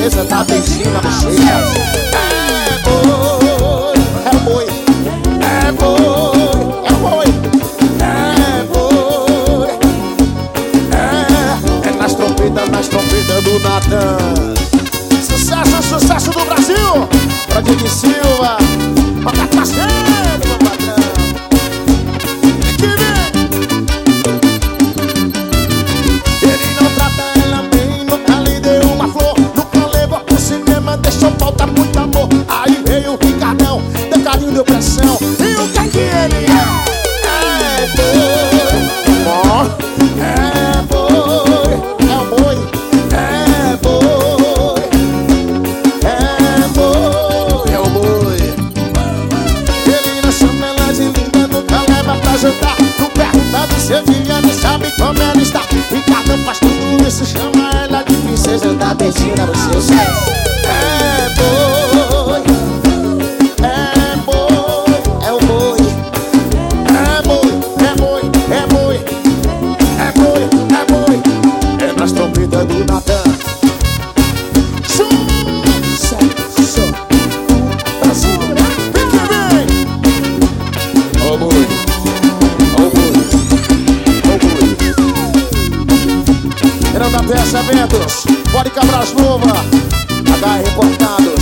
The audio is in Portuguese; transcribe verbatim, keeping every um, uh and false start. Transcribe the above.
princesa da beijinho na bochecha. É boi, é boi, é boi, é boi, é boi. É, é nas trompetas, nas trompetas do Natan. Sucesso, sucesso do Brasil. Pra Diego Silva, pra parceiro, meu patrão. Que vem. Ele não trata ela bem, nunca lhe deu uma flor, nunca levou pro cinema, deixou falta muito amor. Aí veio o Ricardão, deu carinho, deu pressão. E o que é que ele é? É boi, ó, é boi, é o boi, é boi, é boi, é o boi. Ele não chama ela de linda, nunca leva pra jantar, não pergunta se Viviane sabe como ela está. Ricardão faz tudo isso, chama ela de princesa da beijinho na bochecha. É boi, é boi, é o boi, é boi, é boi, é boi, é boi, é boi. É nas trompetas do Natan. Sucesso do Brasil. Vem que vem. Ó boi, ó boi, ó boi. Verão da Peça Eventos, Pode Cabras Nova, H R Reportado.